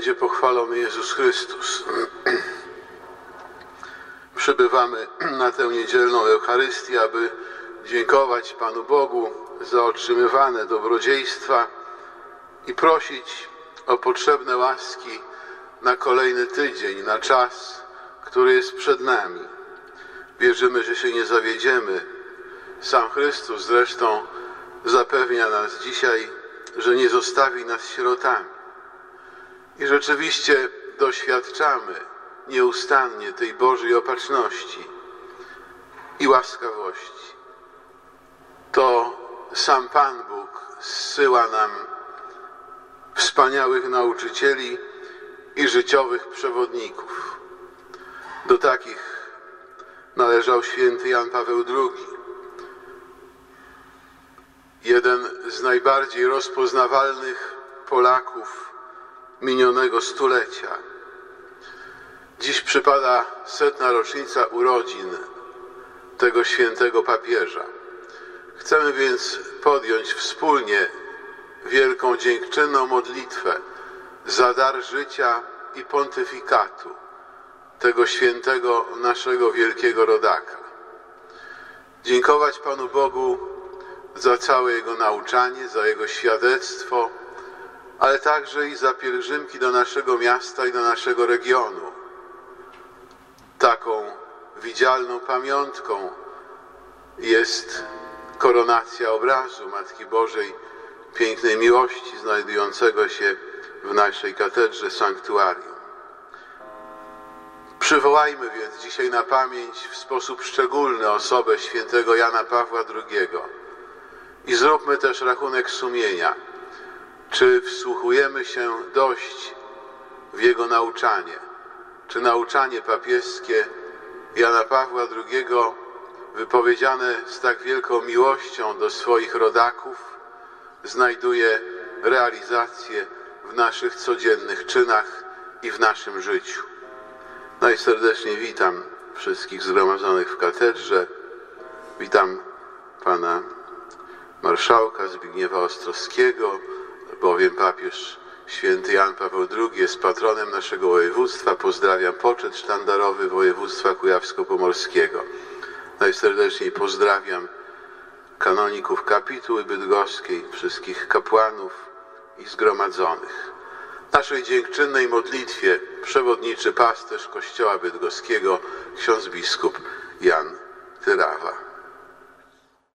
będzie pochwalony Jezus Chrystus. Przybywamy na tę niedzielną Eucharystię, aby dziękować Panu Bogu za otrzymywane dobrodziejstwa i prosić o potrzebne łaski na kolejny tydzień, na czas, który jest przed nami. Wierzymy, że się nie zawiedziemy. Sam Chrystus zresztą zapewnia nas dzisiaj, że nie zostawi nas sierotami. I rzeczywiście doświadczamy nieustannie tej Bożej opatrzności i łaskawości. To sam Pan Bóg zsyła nam wspaniałych nauczycieli i życiowych przewodników. Do takich należał święty Jan Paweł II. Jeden z najbardziej rozpoznawalnych Polaków minionego stulecia. Dziś przypada 100. rocznica urodzin tego świętego papieża. Chcemy więc podjąć wspólnie wielką dziękczynną modlitwę za dar życia i pontyfikatu tego świętego naszego wielkiego rodaka. Dziękować Panu Bogu za całe Jego nauczanie, za Jego świadectwo, ale także i za pielgrzymki do naszego miasta i do naszego regionu. Taką widzialną pamiątką jest koronacja obrazu Matki Bożej Pięknej Miłości, znajdującego się w naszej katedrze sanktuarium. Przywołajmy więc dzisiaj na pamięć w sposób szczególny osobę świętego Jana Pawła II i zróbmy też rachunek sumienia, czy wsłuchujemy się dość w jego nauczanie, czy nauczanie papieskie Jana Pawła II wypowiedziane z tak wielką miłością do swoich rodaków znajduje realizację w naszych codziennych czynach i w naszym życiu. Najserdeczniej witam wszystkich zgromadzonych w katedrze. Witam pana marszałka Zbigniewa Ostrowskiego, bowiem papież święty Jan Paweł II jest patronem naszego województwa. Pozdrawiam poczet sztandarowy województwa kujawsko-pomorskiego. Najserdeczniej pozdrawiam kanoników kapituły bydgoskiej, wszystkich kapłanów i zgromadzonych. W naszej dziękczynnej modlitwie przewodniczy pasterz Kościoła Bydgoskiego, ksiądz biskup Jan Tyrawa.